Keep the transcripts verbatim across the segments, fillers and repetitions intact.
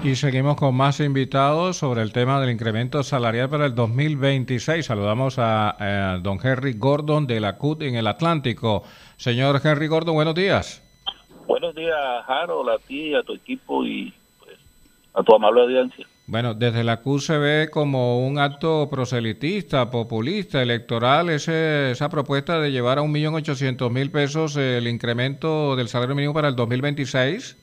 Y seguimos con más invitados sobre el tema del incremento salarial para el dos mil veintiséis. Saludamos a, a don Henry Gordon de la C U T en el Atlántico. Señor Henry Gordon, buenos días. Buenos días, Harold, a ti, a tu equipo y pues, a tu amable audiencia. Bueno, desde la C U T se ve como un acto proselitista, populista, electoral, ese, esa propuesta de llevar a un millón ochocientos mil pesos el incremento del salario mínimo para el dos mil veintiséis.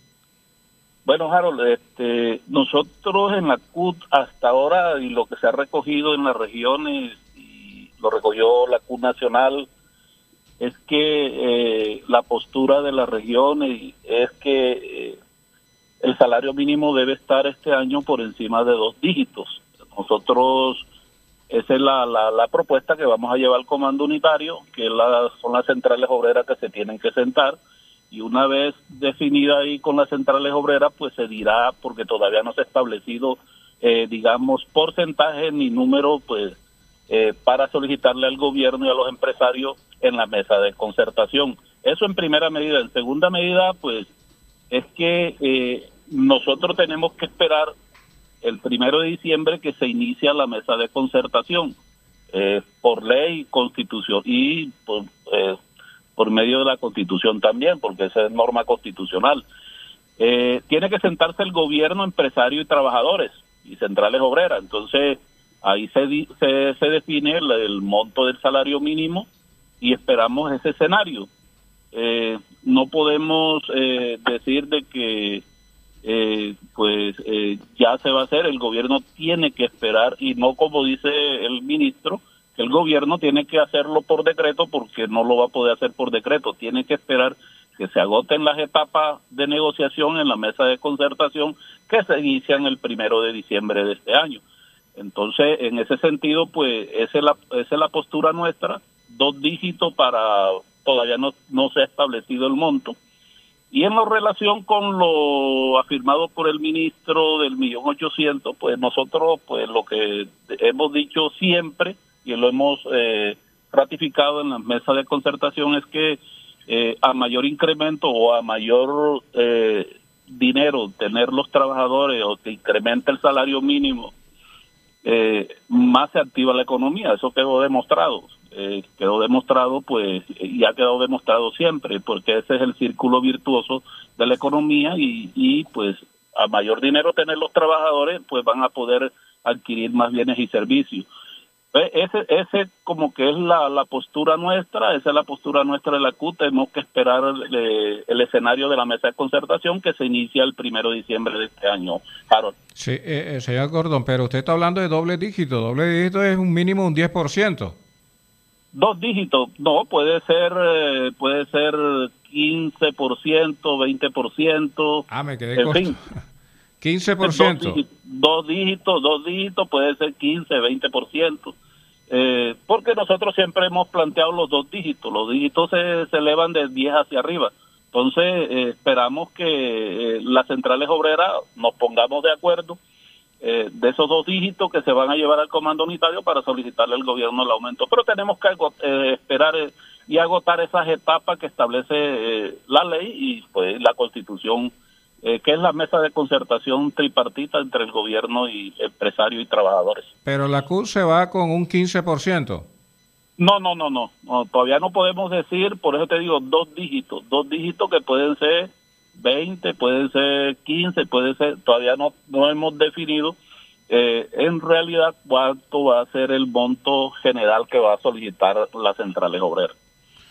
Bueno, Harold, este, nosotros en la C U T hasta ahora y lo que se ha recogido en las regiones y lo recogió la C U T nacional es que eh, la postura de las regiones es que eh, el salario mínimo debe estar este año por encima de dos dígitos. Nosotros, esa es la, la, la propuesta que vamos a llevar al comando unitario, que la, son las centrales obreras que se tienen que sentar. Y una vez definida ahí con las centrales obreras, pues se dirá, porque todavía no se ha establecido, eh, digamos, porcentaje ni número, pues, eh, para solicitarle al gobierno y a los empresarios en la mesa de concertación. Eso en primera medida. En segunda medida, pues, es que eh, nosotros tenemos que esperar el primero de diciembre que se inicia la mesa de concertación, eh, por ley, constitución y por... Eh, por medio de la Constitución también, porque esa es norma constitucional. Eh, tiene que sentarse el gobierno, empresario y trabajadores y centrales obreras. Entonces, ahí se, di, se, se define el, el monto del salario mínimo y esperamos ese escenario. Eh, no podemos eh, decir de que eh, pues eh, ya se va a hacer, el gobierno tiene que esperar y no como dice el ministro, que el gobierno tiene que hacerlo por decreto porque no lo va a poder hacer por decreto, tiene que esperar que se agoten las etapas de negociación en la mesa de concertación que se inician el primero de diciembre de este año. Entonces, en ese sentido, pues, esa es la, esa es la postura nuestra, dos dígitos para, todavía no, no se ha establecido el monto. Y en la relación con lo afirmado por el ministro del millón ochocientos, pues nosotros, pues, lo que hemos dicho siempre, y lo hemos eh, ratificado en la mesa de concertación es que eh, a mayor incremento o a mayor eh, dinero tener los trabajadores o que incremente el salario mínimo, eh, más se activa la economía. Eso quedó demostrado, eh, quedó demostrado pues y ha quedado demostrado siempre, porque ese es el círculo virtuoso de la economía y, y pues a mayor dinero tener los trabajadores, pues van a poder adquirir más bienes y servicios. Ese, ese como que es la, la postura nuestra, esa es la postura nuestra de la C U T. Tenemos que esperar el, el escenario de la mesa de concertación que se inicia el primero de diciembre de este año, Harold. Sí, eh, eh, señor Gordon, pero usted está hablando de doble dígito. Doble dígito es un mínimo un diez por ciento. Dos dígitos, no, puede ser eh, puede ser quince por ciento, veinte por ciento. Ah, me quedé en corto. fin. quince por ciento. Dos dígitos, dos dígitos, dos dígitos, puede ser quince, veinte por ciento. Eh, porque nosotros siempre hemos planteado los dos dígitos. Los dígitos se, se elevan de diez hacia arriba. Entonces, eh, esperamos que eh, las centrales obreras nos pongamos de acuerdo eh, de esos dos dígitos que se van a llevar al comando unitario para solicitarle al gobierno el aumento. Pero tenemos que eh, esperar eh, y agotar esas etapas que establece eh, la ley y pues la Constitución, Eh, que es la mesa de concertación tripartita entre el gobierno y empresarios y trabajadores. Pero la C U se va con un quince por ciento. No, no, no, no, no, todavía no podemos decir, por eso te digo dos dígitos, dos dígitos que pueden ser veinte, pueden ser quince, pueden ser, todavía no, no hemos definido eh, en realidad cuánto va a ser el monto general que va a solicitar las centrales obreras.